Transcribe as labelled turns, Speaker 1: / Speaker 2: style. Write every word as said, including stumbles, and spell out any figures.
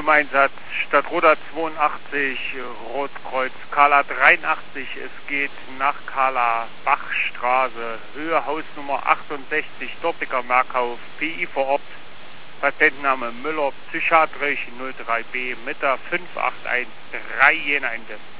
Speaker 1: im Einsatz. Stadtroda zweiundachtzig, Rotkreuz, Kala dreiundachtzig. Es geht nach Kala, Bachstraße, Höhe Hausnummer achtundsechzig, dortiger Merkauf, P I vor Ort. Patentname Müller, psychiatrisch null drei B, Mitte fünf acht eins drei Jena Ende.